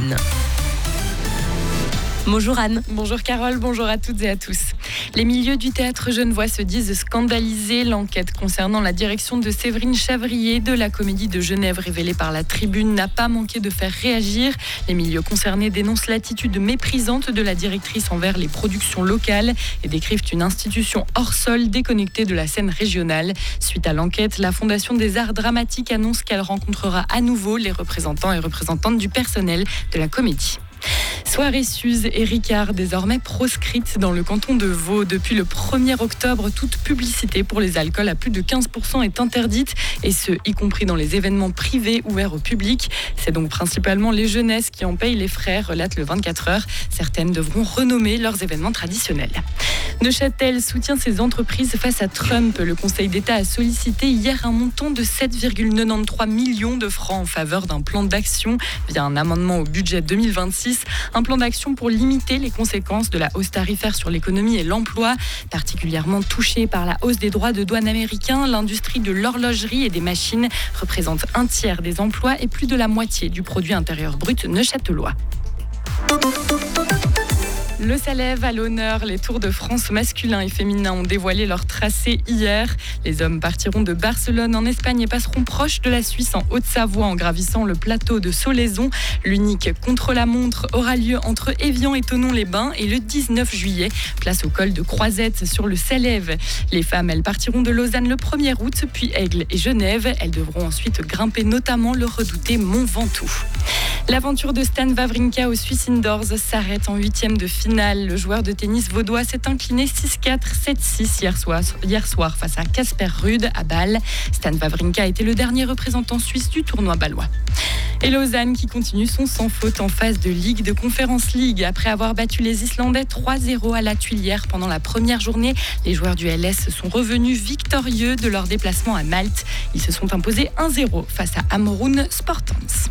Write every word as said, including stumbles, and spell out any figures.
Anne. Bonjour Anne. Bonjour Carole, bonjour à toutes et à tous. Les milieux du théâtre genevois se disent scandalisés. L'enquête concernant la direction de Séverine Chavrier de la Comédie de Genève révélée par la Tribune n'a pas manqué de faire réagir. Les milieux concernés dénoncent l'attitude méprisante de la directrice envers les productions locales et décrivent une institution hors sol déconnectée de la scène régionale. Suite à l'enquête, la Fondation des Arts Dramatiques annonce qu'elle rencontrera à nouveau les représentants et représentantes du personnel de la comédie. Soirée Suze et Ricard, désormais proscrites dans le canton de Vaud. Depuis le premier octobre, toute publicité pour les alcools à plus de quinze pour cent est interdite, et ce, y compris dans les événements privés ouverts au public. C'est donc principalement les jeunesses qui en payent les frais, relate le vingt-quatre heures. Certaines devront renommer leurs événements traditionnels. Neuchâtel soutient ses entreprises face à Trump. Le Conseil d'État a sollicité hier un montant de sept virgule quatre-vingt-treize millions de francs en faveur d'un plan d'action via un amendement au budget deux mille vingt-six. Un plan d'action pour limiter les conséquences de la hausse tarifaire sur l'économie et l'emploi. Particulièrement touchée par la hausse des droits de douane américains, l'industrie de l'horlogerie et des machines représente un tiers des emplois et plus de la moitié du produit intérieur brut neuchâtelois. Le Salève à l'honneur. Les Tours de France masculins et féminins ont dévoilé leur tracé hier. Les hommes partiront de Barcelone en Espagne et passeront proche de la Suisse en Haute-Savoie en gravissant le plateau de Solaison. L'unique contre-la-montre aura lieu entre Évian et Thonon-les-Bains et le dix-neuf juillet, place au col de Croisette sur le Salève. Les femmes, elles partiront de Lausanne le premier août, puis Aigle et Genève. Elles devront ensuite grimper notamment le redouté Mont Ventoux. L'aventure de Stan Wawrinka au Swiss Indoors s'arrête en huitième de finale. Le joueur de tennis vaudois s'est incliné six quatre, sept six hier soir, hier soir face à Casper Ruud à Bâle. Stan Wawrinka a été le dernier représentant suisse du tournoi bâlois. Et Lausanne qui continue son sans faute en phase de Ligue de Conference League. Après avoir battu les Islandais trois zéro à la Tuilière pendant la première journée, les joueurs du L S sont revenus victorieux de leur déplacement à Malte. Ils se sont imposés un zéro face à Amorun Sportans.